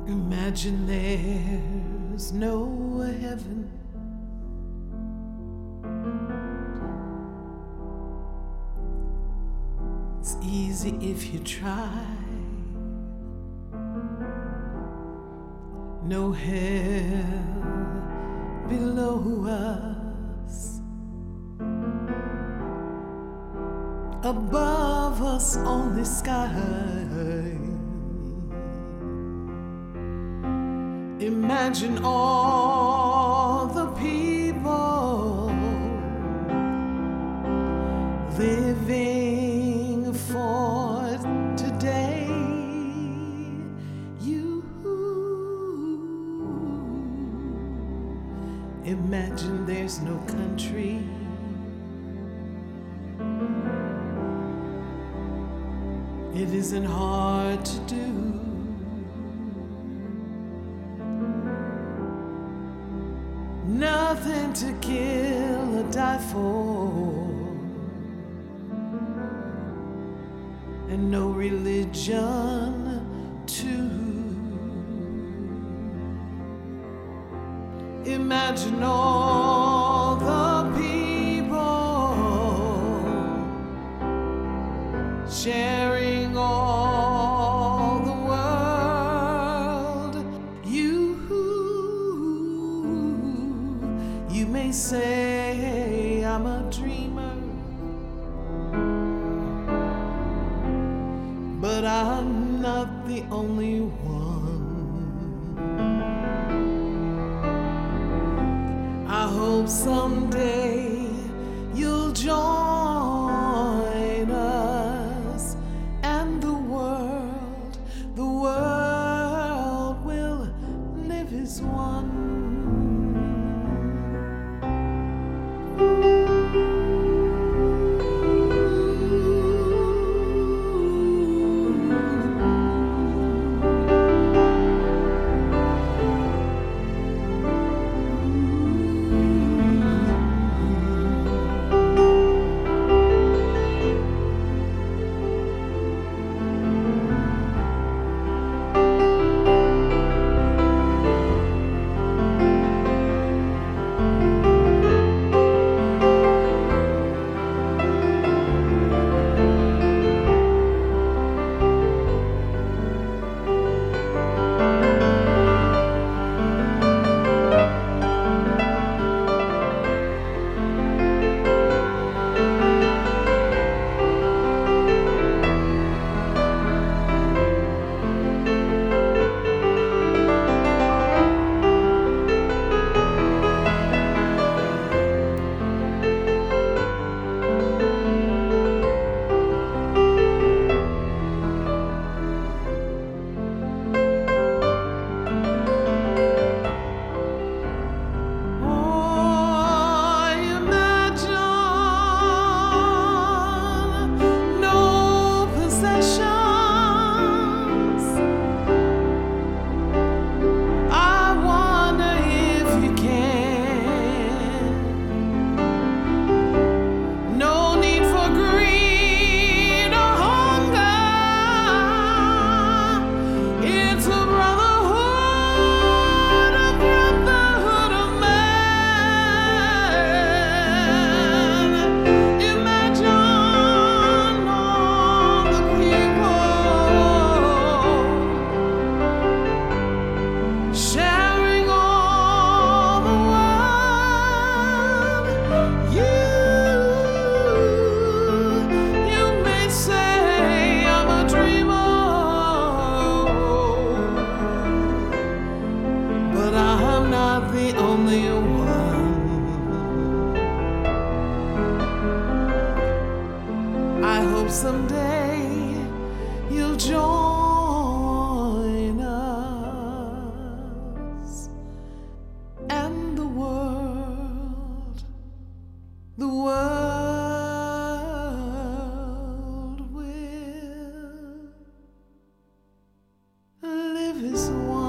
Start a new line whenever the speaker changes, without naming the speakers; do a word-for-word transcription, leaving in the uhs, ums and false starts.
Imagine there's no heaven. It's easy if you try. No hell below us. Above us only sky. Imagine all the people living for today. You imagine there's no country. It isn't hard to do. Nothing to kill or die for, and no religion too. Imagine all the people sharing all the world. You You may say I'm a dreamer, but I'm not the only one. I hope someday you'll join us, and the world, the world will live as one. The only one. I hope someday you'll join us, and the world, the world will live as one.